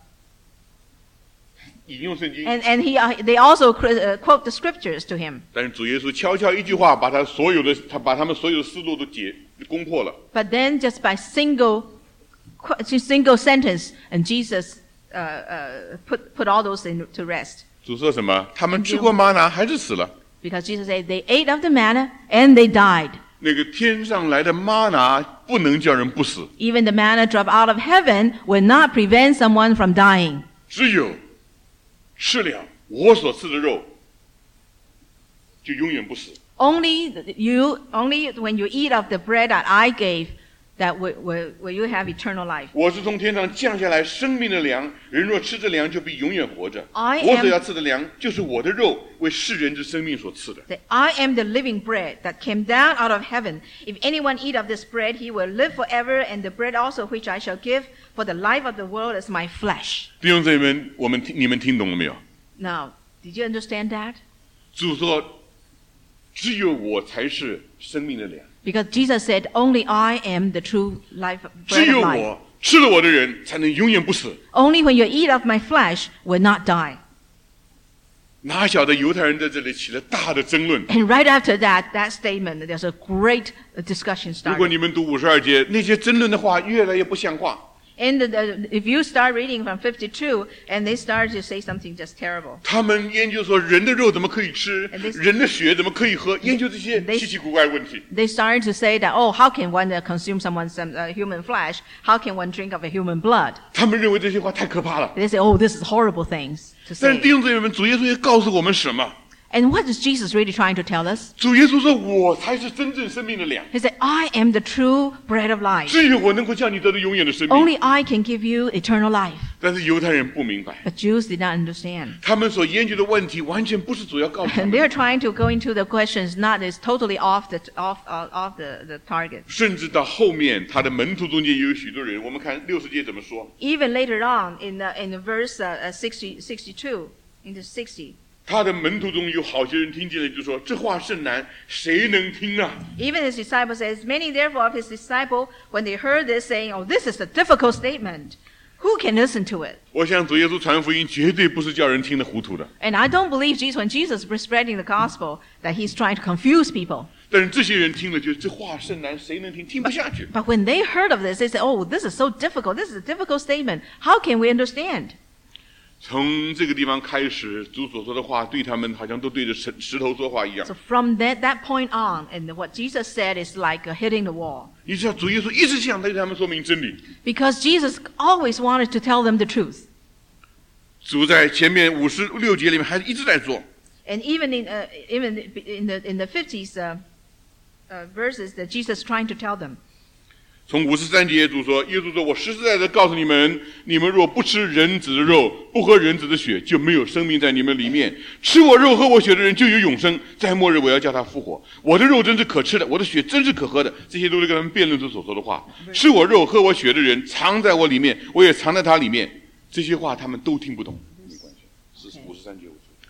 引用圣经， and and he uh, they also uh, quote the scriptures to him. 但是主耶稣悄悄一句话，把他所有的他把他们所有的思路都解攻破了。 But then just by single qu- single sentence, and Jesus uh, uh, put put all those in, to rest. 主说什么？他们吃过吗哪，还是死了？ Because Jesus said they ate of the manna and they died. 那个天上来的吗哪不能叫人不死， Even the manna drop out of heaven will not prevent someone from dying. 只有吃了我所赐的肉，就永远不死。 Only you, only when you eat of the bread that I gave, that will, will, will you have eternal life. 我是从天上降下来生命的粮，人若吃这粮，就必永远活着。 I 我 am- 所要赐的粮，就是我的肉，为世人之生命所赐的。 That I am the living bread that came down out of heaven. If anyone eat of this bread, he will live forever, and the bread also which I shall give for the life of the world is my flesh. 弟兄姊妹们，我们听你们听懂了没有？ Now, did you understand that? 主说，只有我才是生命的粮。 Because Jesus said, "Only I am the true life, 只 bread 有 of life. 我吃了我的人才能永远不死。 Only when you eat of my flesh will not die." 哪晓得犹太人在这里起了大的争论。 And right after that, that statement, there's a great uh, discussion 如果 started. 你们读五十二节，那些争论的话越来越不像话。 And the, the, if you start reading from fifty-two, and they start to say something just terrible. 他们研究说人的肉怎么可以吃 And this-， 人的血怎么可以喝，研究这些 They- 稀奇古怪的问题。 They started to say that, oh, how can one uh, consume someone's um, uh, human flesh? How can one drink of a human blood? 他们认为这些话太可怕了。 They say, oh, this is horrible things to 但是弟 say. 兄姊妹们，主耶稣也告诉我们什么？ And what is Jesus really trying to tell us? 主耶稣说：“我才是真正生命的粮， He said, I am the true bread of life. 只有我能够叫你得到永远的生命。 Only I can give you eternal life. ” 但是犹太人不明白， But Jews did not understand. 他们所研究的问题完全不是主要告诉他 And 们 they're 的， trying to go into the questions, not is totally off the off uh, off the, the target. 甚至到后面，他的门徒中间也有许多人。我们看六十节怎么说？ Even later on in the in the verse uh, uh, sixty, sixty-two, into sixty. 他的门徒中有好些人听见了，就说：“这话甚难，谁能听呢？” Even his disciples says, many therefore of his disciples, when they heard this, saying, "Oh, this is a difficult statement. Who can listen to it?" 我想主耶稣传福音绝对不是叫人听得糊涂的。 And I don't believe Jesus, when Jesus was spreading the gospel, that he's trying to confuse people. 但是这些人听了，觉得这话甚难，谁能听？听不下去。 But when they heard of this, they said, "Oh, this is so difficult. This is a difficult statement. How can we understand?" 从这个地方开始，主所说的话对他们好像都对着石石头说话一样。 So from that, that point on, and what Jesus said is like uh, hitting the wall. 你知道，主耶稣一直想对他们说明真理。 Because Jesus always wanted to tell them the truth. 主在前面五十六节里面还一直在做。 And even in, uh, even in the, in the fifties uh, uh, verses that Jesus is trying to tell them. 从五十三节，主说：“耶稣说，我实实在在地告诉你们，你们若不吃人子的肉，不喝人子的血，就没有生命在你们里面。吃我肉、喝我血的人就有永生，在末日我要叫他复活。我的肉真是可吃的，我的血真是可喝的。”这些都是跟他们辩论时所说的话。吃我肉、喝我血的人藏在我里面，我也藏在他里面。这些话他们都听不懂。没关系，五十三节。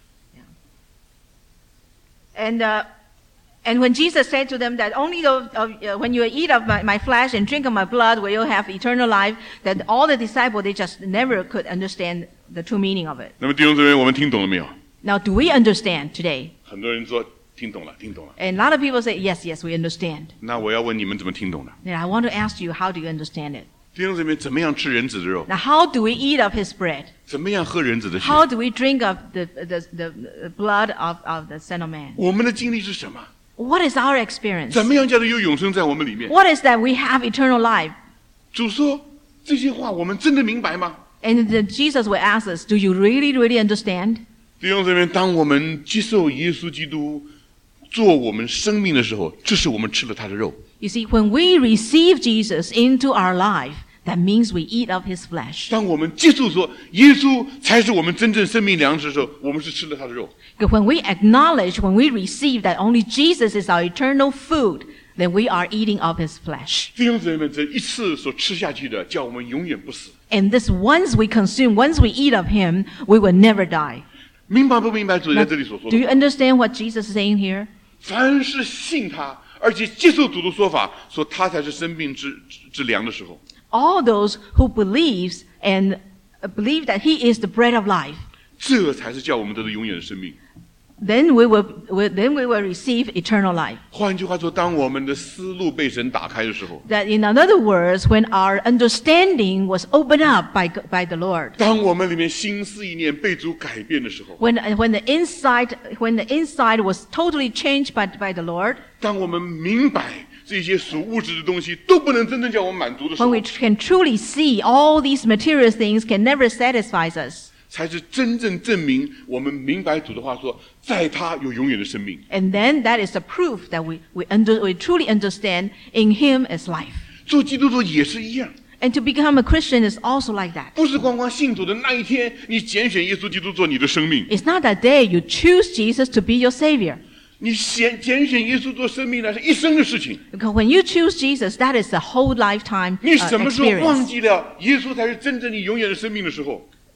And uh, and when Jesus said to them that only though, uh, uh, when you eat of my, my flesh and drink of my blood will you have eternal life, that all the disciples, they just never could understand the true meaning of it. 那么弟兄姊妹，我们听懂了没有？ Now, do we understand today? 很多人说听懂了，听懂了。 And a lot of people say, yes, yes, we understand. 那我要问你们怎么听懂的？ And I want to ask you, how do you understand it? 弟兄姊妹，怎么样吃人子的肉？ Now, how do we eat of his bread? 怎么样喝人子的血？ How do we drink of the, the, the, the blood of, of the Son of Man? 我们的经历是什么？ What is our experience? 怎么样叫做有永生在我们里面？ What is that we have eternal life? 主说这些话，我们真的明白吗？ And then Jesus will ask us, do you really, really understand? 弟兄姊妹，当我们接受耶稣基督做我们生命的时候，这是我们吃了他的肉。 You see, when we receive Jesus into our life, that means we eat of his flesh. 当我们接受说耶稣才是我们真正生命粮食的时候，我们是吃了他的肉。 Because when we acknowledge, when we receive that only Jesus is our eternal food, then we are eating of his flesh. 弟兄姊妹们，这一次所吃下去的，叫我们永远不死。 And this once we consume, once we eat of him, we will never die. 明白不明白主 Now, 在这里所说 do you 的？ understand what Jesus is saying here? 凡是信他，而且接受主的说法，说他才是生命之之之粮的时候， All those who believes and uh, believe that he is the bread of life, 这才是叫我们得到永远的生命。 then we will, will then we will receive eternal life. 换句话说，当我们的思路被神打开的时候， That in other words, when our understanding was opened up by, by the Lord, 当我们里面心思意念被主改变的时候， when, when, the inside, when the inside was totally changed by, by the Lord, 当我们明白这些属物质的东西都不能真正叫我们满足的时 when 候 we，can truly see all these material things can never satisfy us, 才是真正证明我们明白主的话说，在他有永远的生命。 and then that is the proof that we, we, under, we truly understand in him is life. 做基督徒也是一样， And to become a Christian is also like that. 不是光光信主的那一天，你拣选耶稣基督做你的生命， It's not that day you choose Jesus to be your Savior. 你拣拣选耶稣做生命那是一生的事情。 Because when you choose Jesus, that is the whole lifetime 你 uh, 什么时候忘 experience. 记了耶稣才是真正你永远的生命的时候？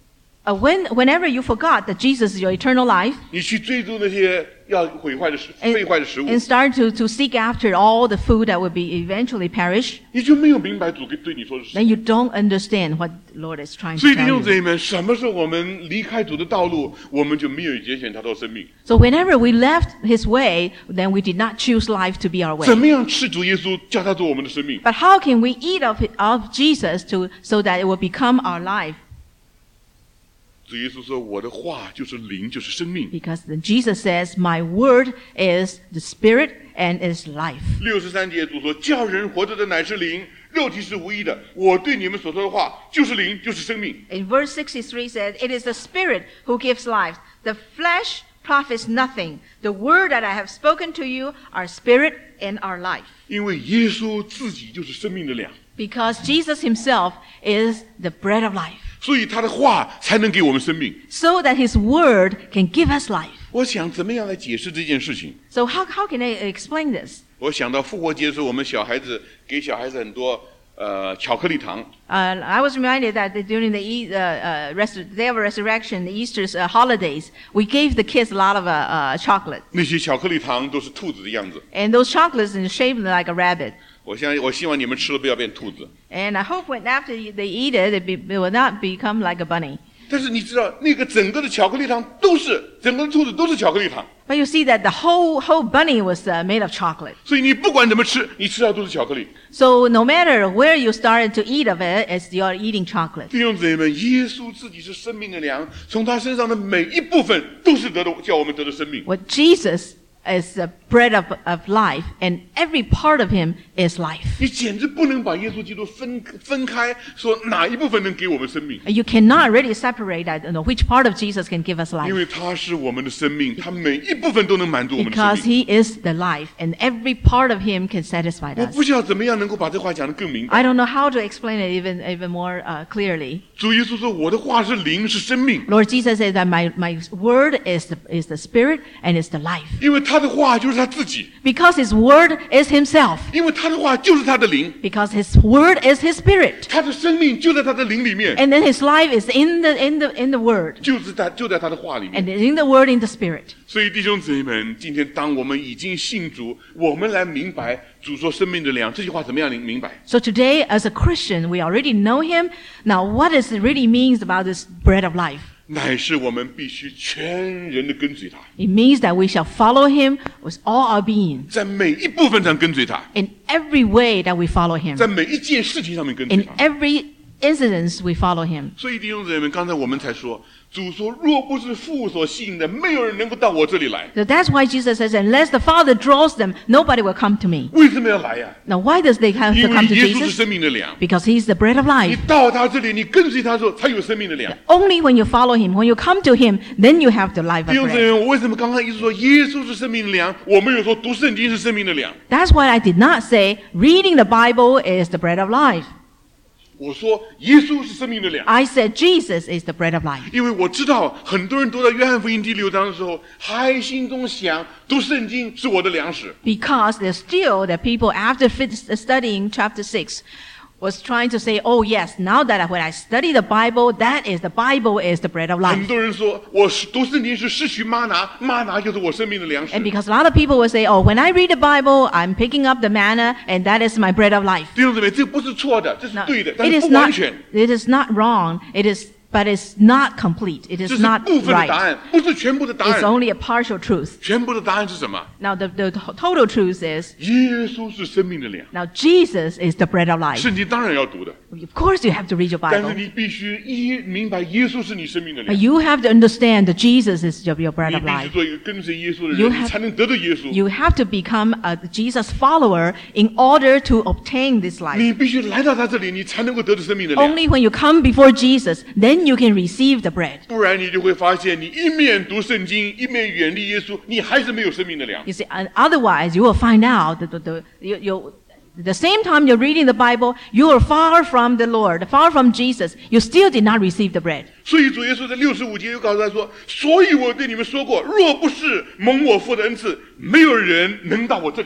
Uh, when, whenever you forgot that Jesus is your eternal life, 你去追逐那些要毁坏的食、 and, 废坏的食物， and start to, to seek after all the food that will be eventually perish, 你就没有明白主对你说的事。 then you don't understand what the Lord is trying 所 to 以弟 tell 兄 you. 姊妹们，什么时候我们离开主的道路，我们就没有节选他的生命。 So whenever we left His way, then we did not choose life to be our 怎 way. 么样吃主耶稣，叫他做我们的生命？ But how can we eat of, it, of Jesus to, so that it will become our life? 主耶稣说：“我的话就是灵，就是生命。 Because then Jesus says, my word is the spirit and is life. ” 六十三节主说：“叫人活着的乃是灵，肉体是无益的。我对你们所说的话就是灵，就是生命。” In verse sixty-three says, it is the spirit who gives life. The flesh profits nothing. The word that I have spoken to you are spirit and are life. 因为耶稣自己就是生命的粮， Because Jesus himself is the bread of life. 所以他的话才能给我们生命。 So that his word can give us life. 我想怎么样来解释这件事情？ So how, how can I explain this? 我想到复活节的时候，我们小孩子给小孩子很多呃巧克力糖。 Uh, I was reminded that during the e- uh, uh, res- Day of Resurrection, the Easter's uh, holidays, we gave the kids a lot of uh, uh, chocolate. 那些巧克力糖都是兔子的样子。 And those chocolates are shaped like a rabbit. 我相我希望你们吃了不要变兔子。 And I hope when after they eat it, it, be, it will not become like a bunny. 但是你知道，那个整个的巧克力糖都是整个的兔子都是巧克力糖， But you see that the whole whole bunny was uh, made of chocolate. 所以你不管怎么吃，你吃到都是巧克力。 So no matter where you started to eat of it, it's you're eating chocolate. 弟兄姊妹们，耶稣自己是生命的粮，从他身上的每一部分都是得的，叫我们得的生命。 What Jesus is the bread of, of life, and every part of him is life. 你简直不能把耶稣基督分分开，说哪一部分能给我们生命， You cannot really separate that, you know, which part of Jesus can give us 因 life. 为他是我们的生命，他每一部分都能满足我们的生 Because 命。 he is the life, and every part of him can satisfy 我 us. 不知道怎么样能够把这话讲得更明白。 I don't know how to explain it even, even more uh, clearly. 主耶稣说：“我的话是灵，是生命。” Lord Jesus said that my, my word is the, is the spirit and is the life. 因为他的话就是他自己， Because his word is himself. 因为他的话就是他的灵， Because his word is his spirit. 他的生命就在他的灵里面， And then his life is in the, in the, in the word. 就是在就在他的话里面。 And in the word, in the spirit. 所以弟兄姊妹们，今天当我们已经信主，我们来明白主说生命的粮这句话怎么样明白？ So today, as a Christian, we already know him. Now, what does it really means about this bread of life? 乃是我们必须全人的跟随他， It means that we shall follow him with all our being. 在每一部分上跟随他， In every way that we follow him. 在每一件事情上面跟随 In 他。 every incident, we follow him. 所以弟兄姊妹们，刚才我们才说，主说若不是父所吸引的，没有人能够到我这里来。 So that's why Jesus says, unless the Father draws them, nobody will come to me. 为什么要来呀、 Now, why does they have 因 to 为 come to 耶稣是 Jesus? 生命的粮。 Because he's the bread of 你 life. 到他这里，你跟随他的时候，才有生命的粮。 Only when you follow him, when you come to him, then you have the life 弟 of 兄姊 bread. 妹，我为什么刚刚一直说耶稣是生命的粮？我没有说读圣经是生命的粮。 That's why I did not say reading the Bible is the bread of life. 我说耶稣是生命的粮， I said Jesus is the bread of life. 因为我知道很多人读到约翰福音第六章的时候，还心中想读圣经是我的粮食。 Because there's still the people after fit- studying chapter six was trying to say, oh yes, now that I, when I study the Bible, that is the Bible is the bread of 很 life. 多人说我是读圣经是拾取玛拿，玛拿就是我生命的粮食。 And because a lot of people will say, oh, when I read the Bible, I'm picking up the manna, and that is my bread of life. 弟兄姊妹，这不是错的，这是 Now, 对的，但 it 是 is 不完 not, 全。 it is not wrong. It is, but it's not complete. It 这 is 是 not 部分的答 right. 案，不是全部的答 It's 案。 only a partial truth. 全部的答案是什么？ Now, the, the total truth is, 耶稣是生命的粮。 now Jesus is the bread of life. 圣经当然要读的， Of course you have to read your 但是 Bible. 你必须一明白耶稣是你生命的 But 粮。 you have to understand that Jesus is your, your bread 你 of 必须 life. 做一个跟随耶稣的 You 人， have- 你才能得到耶稣。 You have to become a Jesus follower in order to obtain this life. 你必须来到他这里，你才能够得到生命的粮。 Only when you come before Jesus, then you can receive the bread. 不然你就会发现，你一面读圣经，一面远离耶稣，你还是没有生命的粮。 You see, and otherwise you will find out that the, the, you, you, the same time you're reading the Bible, you are far from the Lord, far from Jesus. You still did not receive the bread. 所以主耶稣在六十五节又告诉他说：“所以我对你们说过，若不是蒙我父的恩赐，没有人能到我这里来。”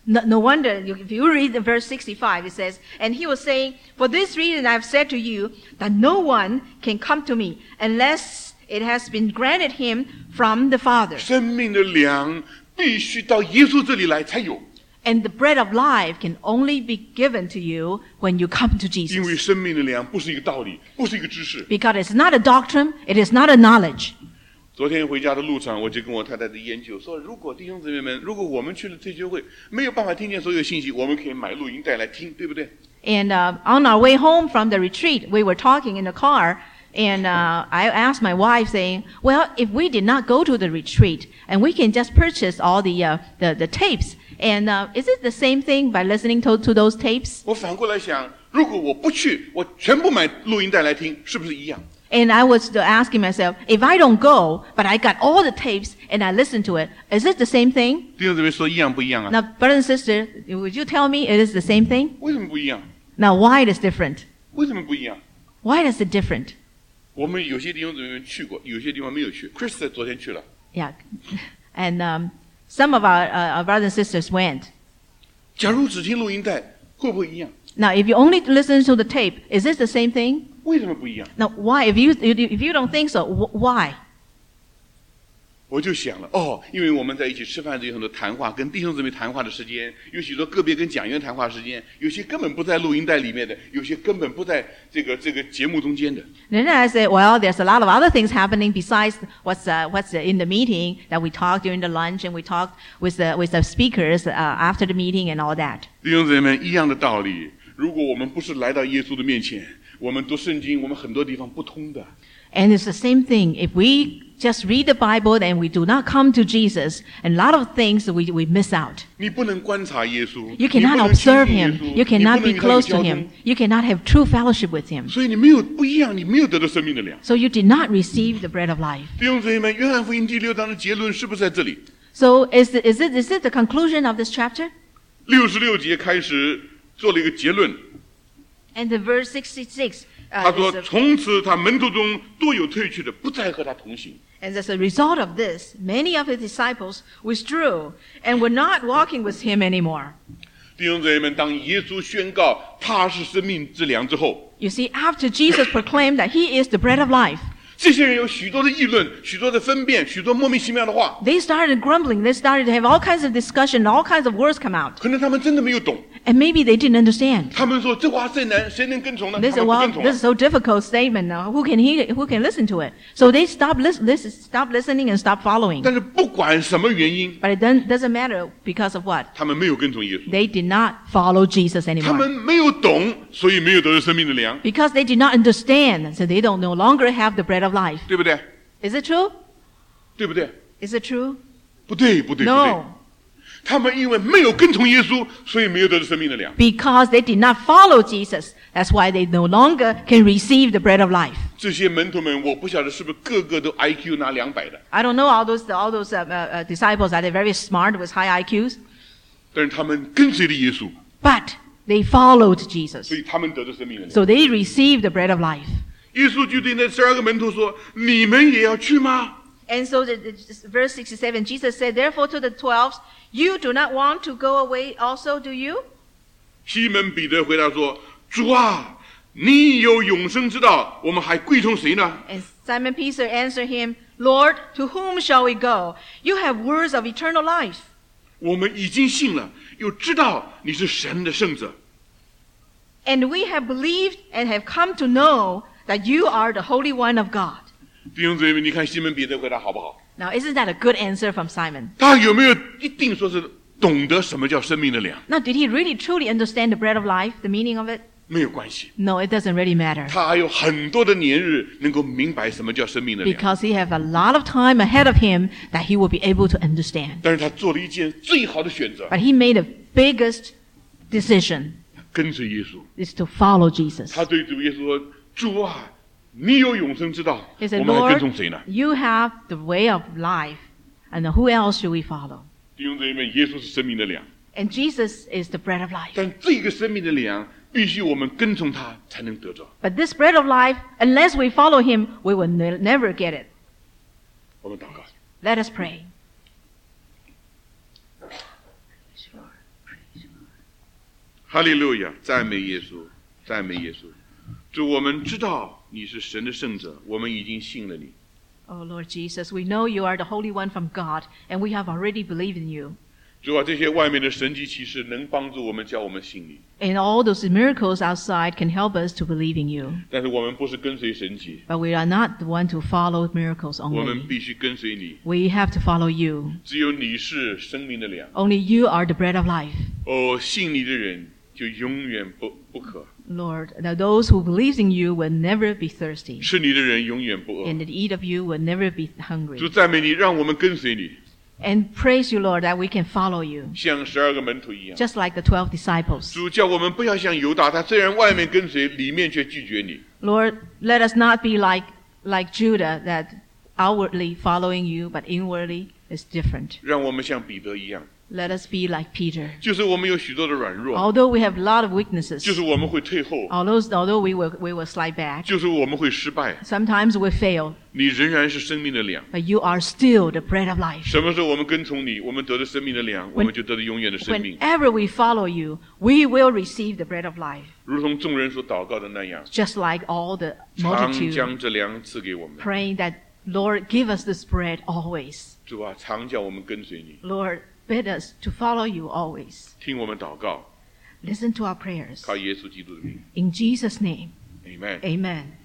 No, no wonder, you- if you read the verse sixty-five, it says, "And he was saying, For this reason I have said to you, that no one can come to me, unless it has been granted him from the Father. 生命的粮必须到耶稣这里来才有， And the bread of life can only be given to you when you come to 因为 Jesus. 生命的粮不是一个道理，不是一个知识。 Because it's not a doctrine, it is not a knowledge. 昨天回家的路上，我就跟我太太在研究，说如果弟兄姊妹们，如果我们去了退休会，没有办法听见所有信息，我们可以买录音带来听，对不对？ And uh, on our way home from the retreat, we were talking in the car, and uh, I asked my wife, saying, "Well, if we did not go to the retreat, and we can just purchase all the uh, the, the tapes, and uh, is it the same thing by listening to to those tapes?" 我反过来想，如果我不去，我全部买录音带来听，是不是一样？ And I was asking myself, if I don't go, but I got all the tapes and I listen to it, is it the same thing? 弟兄姊妹说一样不一样啊？ Now, brother and sister, would you tell me it is the same thing? 为什么不一样？ Now, why it is different? 为什么不一样？ Why is it different? 我们有些弟兄姊妹们去过，有些地方没有去。Chris 昨天去了。 Yeah. And um, some of our, uh, our brothers and sisters went. 假如只听录音带，会不会一样？ Now, if you only listen to the tape, is this the same thing? 为什么不一样？ Now, why? If you if you don't think so, wh- why? 我就想了，哦，因为我们在一起吃饭，有很多谈话，跟弟兄姊妹谈话的时间，有许多个别跟讲员谈话的时间，有些根本不在录音带里面的，有些根本不在这个这个节目中间的。 Then I said, well, there's a lot of other things happening besides what's uh, what's in the meeting that we talked during the lunch and we talked with the with the speakers uh, after the meeting and all that. 弟兄姊妹们，一样的道理，如果我们不是来到耶稣的面前，我们读圣经，我们很多地方不通的。 And it's the same thing. If we just read the Bible and we do not come to Jesus, and a lot of things we, we miss out. 你不能观察耶稣， You 你不 cannot 能 observe 亲近耶 him. 稣 You cannot 你不能 be 与他有 close to 交通 him. You cannot have true fellowship with him. 所以你没有不一样，你没有得到生命的粮。 So you did not receive the bread of life. 弟兄姊妹们，约翰福音第六章的结论是不是在这里？ So is it, is it, is it the conclusion of this chapter? 六十六节开始做了一个结论， And the verse sixty-six. 他 Uh, 说 is a- 从此他门徒中多有退去的，不再和他同行。 And as a result of this, many of his disciples withdrew and were not walking with him anymore. 弟兄姊妹们，当耶稣宣告他是生命之粮之后， You see, after Jesus proclaimed that he is the bread of life, 这些人有许多的议论，许多的分辨，许多莫名其妙的话， they started grumbling. They started to have all kinds of discussion, all kinds of words come out. 可能他们真的没有懂。 And maybe they didn't understand. 他们说这话最难，谁能跟从呢？ They 他 said, 们不 well, 跟从 this is 啊。 so difficult statement now. Who can he, who can listen to it? So they stopped, lis- listen, stopped listening and stopped following. 但是不管什么原因， But it doesn't, doesn't matter because of what? 他们没有跟从耶稣， They did not follow Jesus 他 anymore. 们没有懂，所以没有得到生命的粮， Because they did not understand, so they don't no longer have the bread of life. 对不对？ Is it true? 对不对？ Is it true? 不对，不对，不对。 No. 他们因为没有跟从耶稣，所以没有得到生命的粮。 Because they did not follow Jesus. That's why they no longer can receive the bread of life. 这些门徒们，我不晓得是不是个个都 I Q 拿两百的， I don't know all those all those uh, uh, uh, disciples are they very smart with high I Qs, 但是他们跟随了耶稣， but they followed Jesus. 所以他们得到生命的粮。 So they received the bread of life. 耶稣就对那十二个门徒说：“你们也要去吗？” And so the, the, verse sixty-seven, Jesus said, therefore to the twelve, you do not want to go away also, do you? 西门彼得回答说：“主啊，你有永生之道，我们还归从谁呢？” And Simon Peter answered him, Lord, to whom shall we go? You have words of eternal life. 我们已经信了，又知道你是神的圣者。 And we have believed and have come to know that you are the Holy One of God. 弟兄姊妹们，你看西门彼得回答好不好？ Now, isn't that a good answer from Simon? 他有没有一定说是懂得什么叫生命的粮？ Now, did he really truly understand the bread of life, the meaning of it? 没有关系， No, it doesn't really matter. 他还有很多的年日能够明白什么叫生命的粮。 Because he has a lot of time ahead of him that he will be able to understand. 但是他做了一件最好的选择， But he made the biggest decision 跟随耶稣。 is to follow Jesus. 他对主耶稣说：“主啊，你有永生之道， He said, 我们还跟 Lord, 从谁呢 you have the way of life, and who else should we follow?？” 弟兄姊妹们，耶稣是生命的粮， And Jesus is the bread of life. 但这个生命的粮必须我们跟从他才能得着。 But this bread of life, unless we follow him, we will ne- never get it. 我们祷告。 Let us pray. 哈利路亚，赞美耶稣，赞美耶稣。主，我们知道你是神的圣者，我们已经信了你。 Oh Lord Jesus, we know you are the Holy One from God, and we have already believed in you. 主啊，这些外面的神迹奇事能帮助我们，叫我们信你。 And all those miracles outside can help us to believe in you. 但是我们不是跟随神迹， But we are not the one to follow miracles 我们 only. 必须跟随你。 We have to follow you. 只有你是生命的粮。 Only you are the bread of life. 哦，信你的人就永远不不渴， Lord, now those who believe in you will never be thirsty, 吃你的人永远不饿。 and that eat of you will never be 主 hungry. 赞美你，让我们跟随你， And praise you, Lord, that we can follow you, 像十二个门徒一样。 just like the twelve disciples. 主叫我们不要像犹大，他虽然外面跟随，里面却拒绝你。 Lord, let us not be like, like Judah, that outwardly following you, but inwardly is different. 让我们像彼得一样， Let us be like Peter. 就是我们有许多的软弱， Although we have a lot of weaknesses, 就是我们会退后， although, although we will, we will slide back, 就是我们会失败。 sometimes we fail, 你仍然是生命的粮。 but you are still the bread of life. 什么时候我们跟从你，我们得了生命的粮，我们就得了永远的生命。 Whenever we follow you, we will receive the bread of life, 如同众人所祷告的那样， just like all the 常 multitude 将这粮赐给我们。 praying that, Lord, give us this bread always. 主啊，常叫我们跟随你， Lord, bid us to follow you always. 听我们祷告， Listen to our prayers. 靠耶稣基督的名 In Jesus' name, ，Amen。 amen.